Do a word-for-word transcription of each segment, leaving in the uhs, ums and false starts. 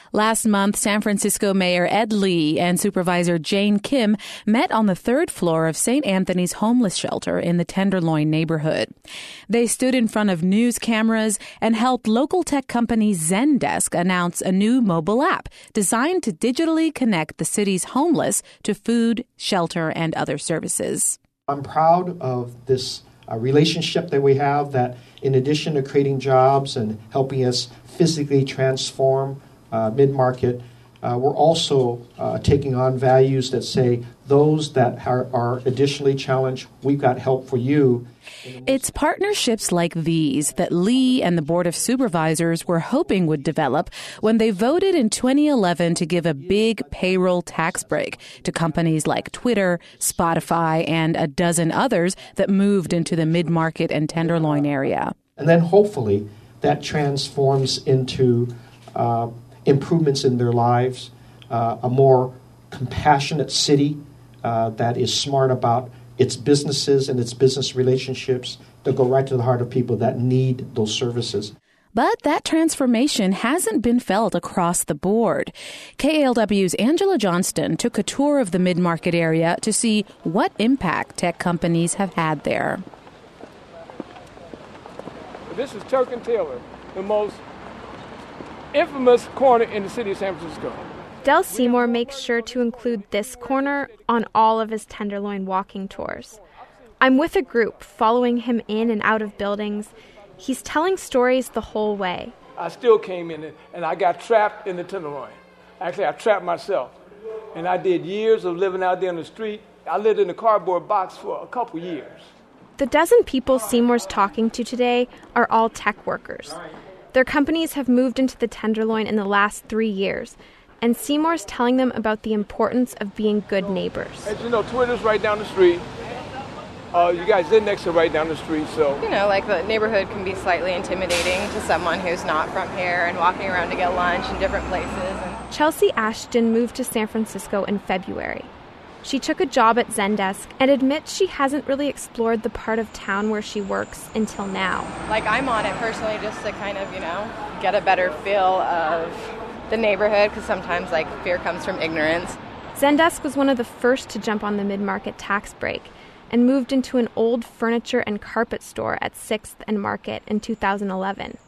Last month, San Francisco Mayor Ed Lee and Supervisor Jane Kim met on the third floor of Saint Anthony's homeless shelter in the Tenderloin neighborhood. They stood in front of news cameras and helped local tech company Zendesk announce a new mobile app designed to digitally connect the city's homeless to food, shelter, and other services. I'm proud of this uh, relationship that we have that, in addition to creating jobs and helping us physically transform uh, mid-market, uh, we're also uh, taking on values that say those that are, are additionally challenged, we've got help for you. It's partnerships like these that Lee and the Board of Supervisors were hoping would develop when they voted in twenty eleven to give a big payroll tax break to companies like Twitter, Spotify, and a dozen others that moved into the mid-market and Tenderloin area. And then hopefully that transforms into uh, improvements in their lives, uh, a more compassionate city uh, that is smart about its businesses and its business relationships that go right to the heart of people that need those services. But that transformation hasn't been felt across the board. K A L W's Angela Johnston took a tour of the mid-market area to see what impact tech companies have had there. This is Turk and Taylor, the most infamous corner in the city of San Francisco. Del Seymour makes sure to include this corner on all of his Tenderloin walking tours. I'm with a group following him in and out of buildings. He's telling stories the whole way. I still came in and I got trapped in the Tenderloin. Actually, I trapped myself. And I did years of living out there on the street. I lived in a cardboard box for a couple years. The dozen people Seymour's talking to today are all tech workers. Their companies have moved into the Tenderloin in the last three years. And Seymour's telling them about the importance of being good neighbors. As you know, Twitter's right down the street. Uh, you guys Zendesk are right down the street, so... You know, like the neighborhood can be slightly intimidating to someone who's not from here and walking around to get lunch in different places. And... Chelsea Ashton moved to San Francisco in February. She took a job at Zendesk and admits she hasn't really explored the part of town where she works until now. Like, I'm on it personally just to kind of, you know, get a better feel of the neighborhood, because sometimes, like, fear comes from ignorance. Zendesk was one of the first to jump on the mid-market tax break and moved into an old furniture and carpet store at sixth and Market in two thousand eleven.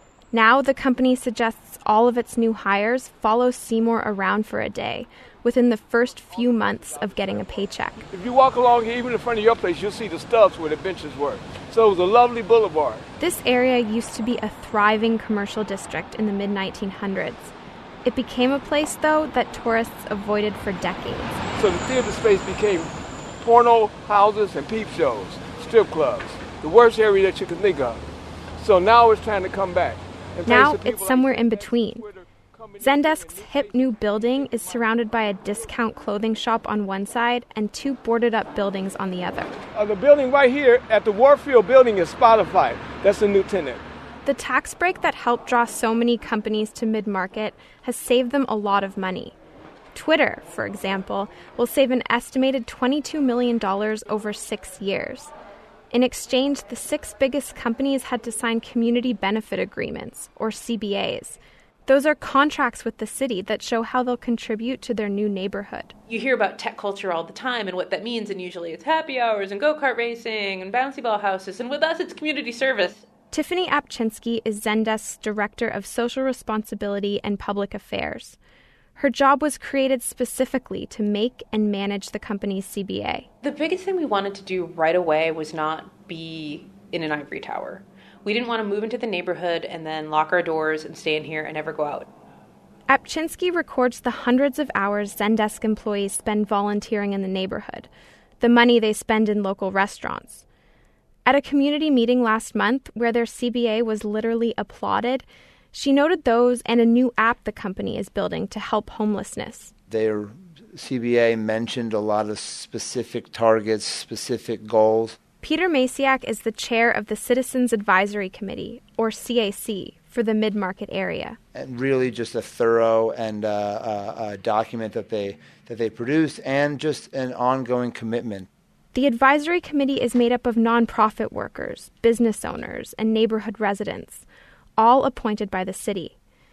Now the company suggests all of its new hires follow Seymour around for a day within the first few months of getting a paycheck. If you walk along here, even in front of your place, you'll see the stubs where the benches were. So it was a lovely boulevard. This area used to be a thriving commercial district in the mid nineteen hundreds. It became a place, though, that tourists avoided for decades. So the theater space became porno houses and peep shows, strip clubs, the worst area that you can think of. So now it's trying to come back. And now it's somewhere in between. Zendesk's hip new building is surrounded by a discount clothing shop on one side and two boarded-up buildings on the other. Uh, the building right here at the Warfield building is Spotify. That's the new tenant. The tax break that helped draw so many companies to mid-market has saved them a lot of money. Twitter, for example, will save an estimated twenty-two million dollars over six years. In exchange, the six biggest companies had to sign community benefit agreements, or C B As. Those are contracts with the city that show how they'll contribute to their new neighborhood. You hear about tech culture all the time and what that means, and usually it's happy hours and go-kart racing and bouncy ball houses, and with us it's community service. Tiffany Apchinsky is Zendesk's Director of Social Responsibility and Public Affairs. Her job was created specifically to make and manage the company's C B A. The biggest thing we wanted to do right away was not be in an ivory tower. We didn't want to move into the neighborhood and then lock our doors and stay in here and never go out. Apchinsky records the hundreds of hours Zendesk employees spend volunteering in the neighborhood, the money they spend in local restaurants. At a community meeting last month where their C B A was literally applauded, she noted those and a new app the company is building to help homelessness. Their C B A mentioned a lot of specific targets, specific goals. Peter Masiak is the chair of the Citizens Advisory Committee, or C A C, for the mid-market area. And really just a thorough and uh, uh, a document that they that they produced, and just an ongoing commitment. The advisory committee is made up of nonprofit workers, business owners, and neighborhood residents, all appointed by the city.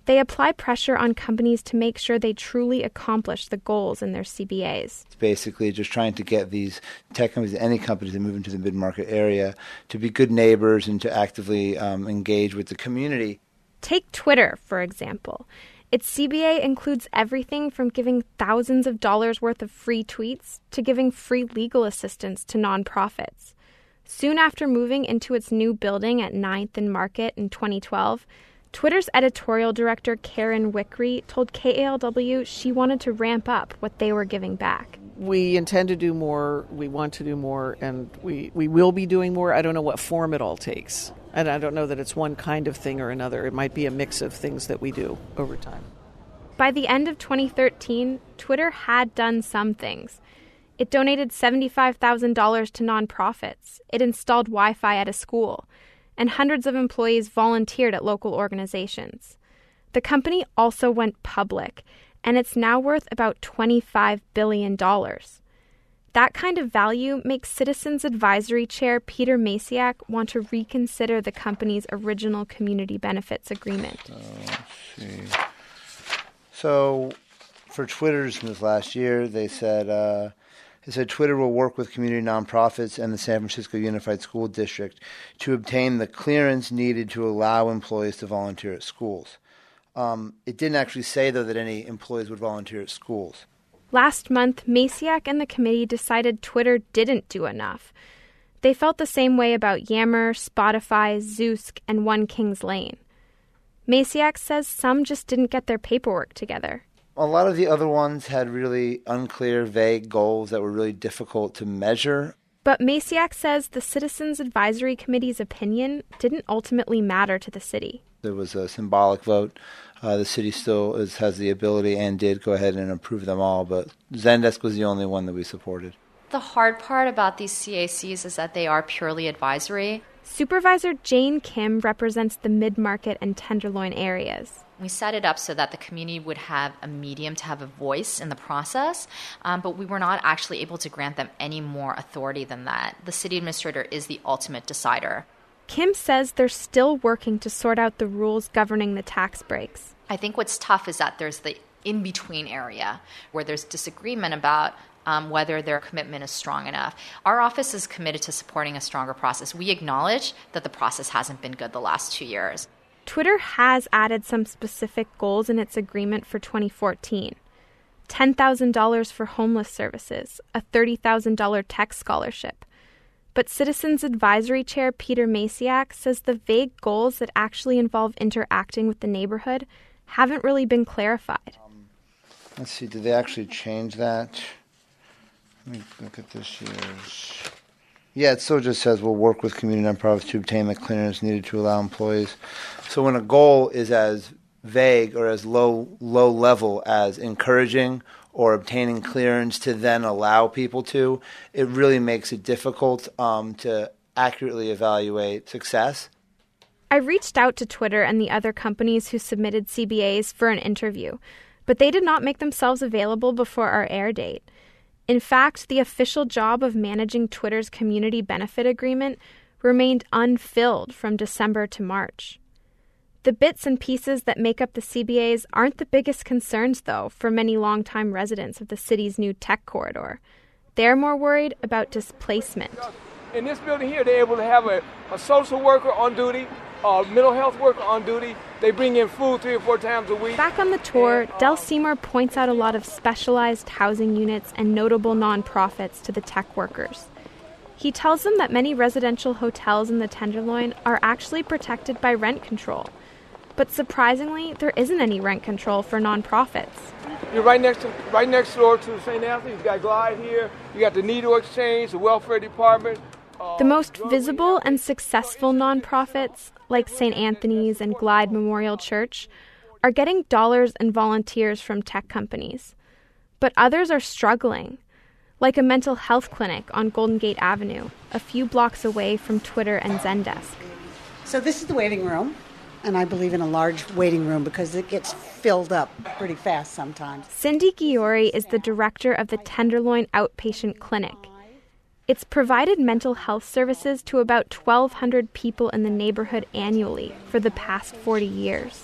They apply pressure on companies to make sure they truly accomplish the goals in their C B As. It's basically just trying to get these tech companies, any companies that move into the mid-market area, to be good neighbors and to actively um, engage with the community. Take Twitter, for example. Its C B A includes everything from giving thousands of dollars worth of free tweets to giving free legal assistance to nonprofits. Soon after moving into its new building at ninth and Market in twenty twelve, Twitter's editorial director, Karen Wickery, told K A L W she wanted to ramp up what they were giving back. We intend to do more, we want to do more, and we, we will be doing more. I don't know what form it all takes. And I don't know that it's one kind of thing or another. It might be a mix of things that we do over time. By the end of twenty thirteen, Twitter had done some things. It donated seventy-five thousand dollars to nonprofits. It installed Wi-Fi at a school. And hundreds of employees volunteered at local organizations. The company also went public, and it's now worth about twenty-five billion dollars. That kind of value makes Citizens Advisory Chair Peter Masiak want to reconsider the company's original community benefits agreement. So, let's see. So for Twitter's this last year, they said... Uh, It said Twitter will work with community nonprofits and the San Francisco Unified School District to obtain the clearance needed to allow employees to volunteer at schools. Um, it didn't actually say, though, that any employees would volunteer at schools. Last month, Masiak and the committee decided Twitter didn't do enough. They felt the same way about Yammer, Spotify, Zoosk, and One Kings Lane. Masiak says some just didn't get their paperwork together. A lot of the other ones had really unclear, vague goals that were really difficult to measure. But Masiak says the Citizens Advisory Committee's opinion didn't ultimately matter to the city. There was a symbolic vote. Uh, the city still is, has the ability and did go ahead and approve them all, but Zendesk was the only one that we supported. The hard part about these C A Cs is that they are purely advisory. Supervisor Jane Kim represents the mid-market and Tenderloin areas. We set it up so that the community would have a medium to have a voice in the process, um, but we were not actually able to grant them any more authority than that. The city administrator is the ultimate decider. Kim says they're still working to sort out the rules governing the tax breaks. I think what's tough is that there's the in-between area where there's disagreement about Um, whether their commitment is strong enough. Our office is committed to supporting a stronger process. We acknowledge that the process hasn't been good the last two years. Twitter has added some specific goals in its agreement for twenty fourteen. ten thousand dollars for homeless services, a thirty thousand dollars tech scholarship. But Citizens Advisory Chair Peter Masiak says the vague goals that actually involve interacting with the neighborhood haven't really been clarified. Um, let's see, did they actually change that? Let me look at this year's. Yeah, it still just says we'll work with community nonprofits to obtain the clearance needed to allow employees. So when a goal is as vague or as low low level as encouraging or obtaining clearance to then allow people to, it really makes it difficult um, to accurately evaluate success. I reached out to Twitter and the other companies who submitted C B As for an interview, but they did not make themselves available before our air date. In fact, the official job of managing Twitter's community benefit agreement remained unfilled from December to March. The bits and pieces that make up the C B As aren't the biggest concerns, though, for many longtime residents of the city's new tech corridor. They're more worried about displacement. In this building here, they're able to have a, a social worker on duty, a mental health worker on duty. They bring in food three or four times a week. Back on the tour, Del Seymour points out a lot of specialized housing units and notable nonprofits to the tech workers. He tells them that many residential hotels in the Tenderloin are actually protected by rent control. But surprisingly, there isn't any rent control for nonprofits. You're right next to, right next door to Saint Anthony. You got Glide here. You got the Needle Exchange, the Welfare Department. Uh, the most visible and successful nonprofits, like Saint Anthony's and Glide Memorial Church, are getting dollars and volunteers from tech companies. But others are struggling, like a mental health clinic on Golden Gate Avenue, a few blocks away from Twitter and Zendesk. So this is the waiting room, and I believe in a large waiting room because it gets filled up pretty fast sometimes. Cindy Giori is the director of the Tenderloin Outpatient Clinic. It's provided mental health services to about twelve hundred people in the neighborhood annually for the past forty years.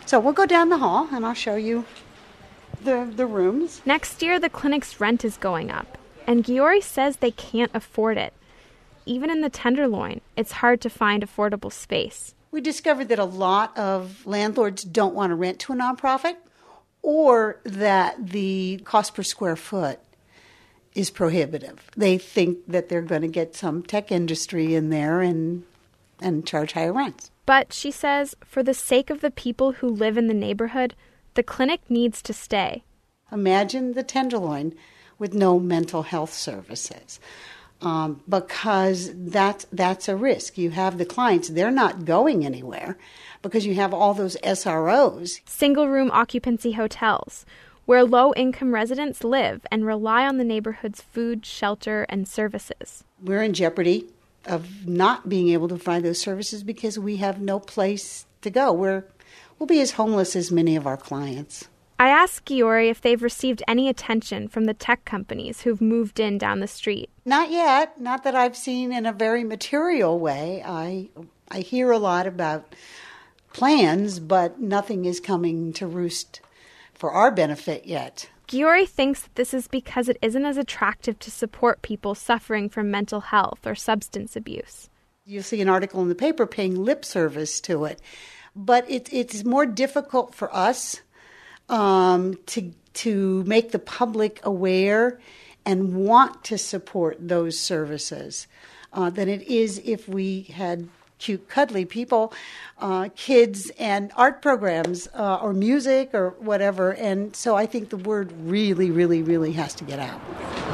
So we'll go down the hall and I'll show you the, the rooms. Next year, the clinic's rent is going up, and Giori says they can't afford it. Even in the Tenderloin, it's hard to find affordable space. We discovered that a lot of landlords don't want to rent to a nonprofit, or that the cost per square foot is prohibitive. They think that they're going to get some tech industry in there and and charge higher rents. But she says, for the sake of the people who live in the neighborhood, the clinic needs to stay. Imagine the Tenderloin with no mental health services, um, because that's, that's a risk. You have the clients, they're not going anywhere because you have all those S R Os. Single-room occupancy hotels, where low-income residents live and rely on the neighborhood's food, shelter, and services. We're in jeopardy of not being able to provide those services because we have no place to go. We're, we'll be as homeless as many of our clients. I asked Giori if they've received any attention from the tech companies who've moved in down the street. Not yet. Not that I've seen in a very material way. I I hear a lot about plans, but nothing is coming to roost for our benefit yet. Giori thinks that this is because it isn't as attractive to support people suffering from mental health or substance abuse. You'll see an article in the paper paying lip service to it, but it, it's more difficult for us um, to to make the public aware and want to support those services uh, than it is if we had cute, cuddly people, uh, kids, and art programs uh, or music or whatever. And so I think the word really, really, really has to get out.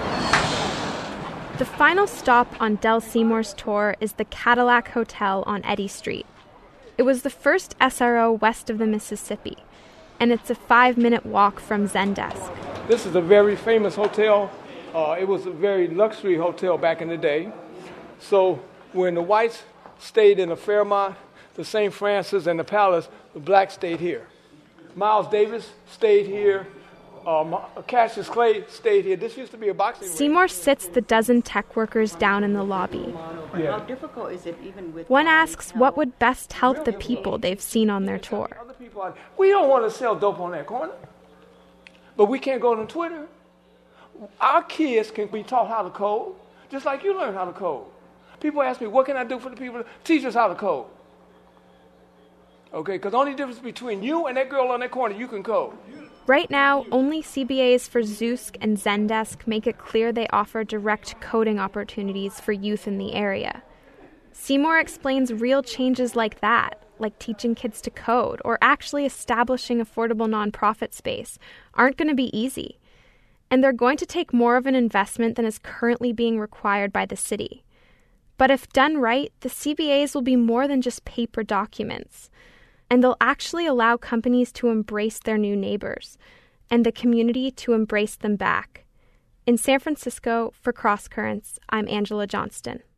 The final stop on Del Seymour's tour is the Cadillac Hotel on Eddy Street. It was the first S R O west of the Mississippi, and it's a five-minute walk from Zendesk. This is a very famous hotel. Uh, it was a very luxury hotel back in the day. So when the whites stayed in the Fairmont, the Saint Francis, and the Palace, the blacks stayed here. Miles Davis stayed here. Um, Cassius Clay stayed here. This used to be a boxing ring. Seymour sits the dozen tech workers down in the lobby. Yeah. How difficult is it even with One asks what would best help the people they've seen on their tour. We don't want to sell dope on that corner, but we can't go on Twitter. Our kids can be taught how to code, just like you learned how to code. People ask me, what can I do for the people? Teach us how to code. Okay, because the only difference between you and that girl on that corner, you can code. Right now, only C B As for Zoosk and Zendesk make it clear they offer direct coding opportunities for youth in the area. Seymour explains real changes like that, like teaching kids to code or actually establishing affordable nonprofit space, aren't going to be easy. And they're going to take more of an investment than is currently being required by the city. But if done right, the C B As will be more than just paper documents. And they'll actually allow companies to embrace their new neighbors and the community to embrace them back. In San Francisco, for Cross Currents, I'm Angela Johnston.